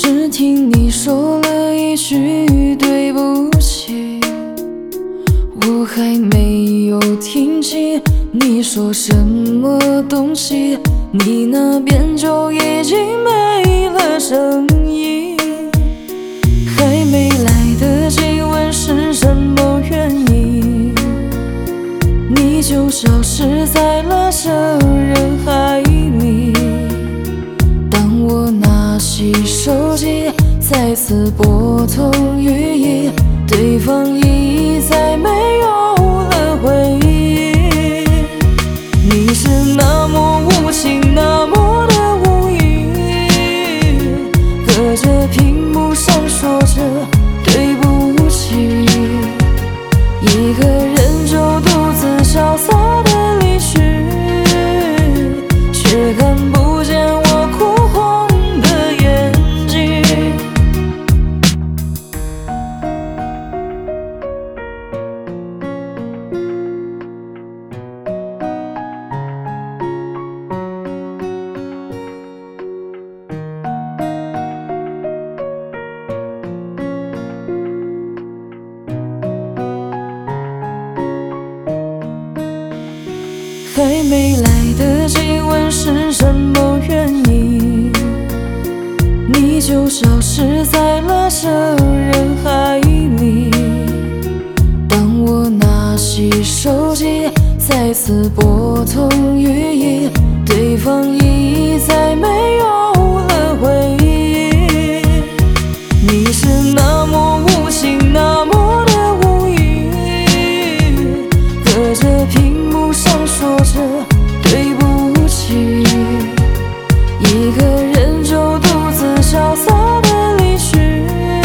只听你说了一句对不起，我还没有听清你说什么东西，你那边就已经没了声音，还没来得及问是什么原因，你就消失在了这人海里。当我拿起手机再次拨通语音，对方已再没有了回应。你是那么无情，那么的无意，隔着屏幕闪烁着对不起，一个人就独自潇洒的离去，却看不见我哭红的眼睛。还没来得及问是什么原因，你就消失在了这人海里。当我拿起手机再次拨通语音，对方已再没有了回应。你是那么无情，那么的无意，隔着屏幕闪烁着对不起，一个人就独自潇洒的离去，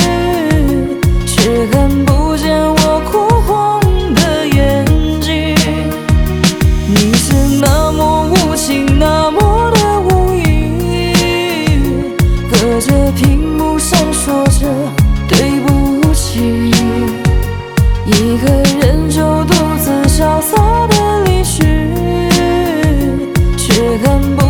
却看不见我哭红的眼睛。你是那么无情，那么的无意，隔着屏幕闪烁着对不起，一个人就独自潇洒的离去，却看不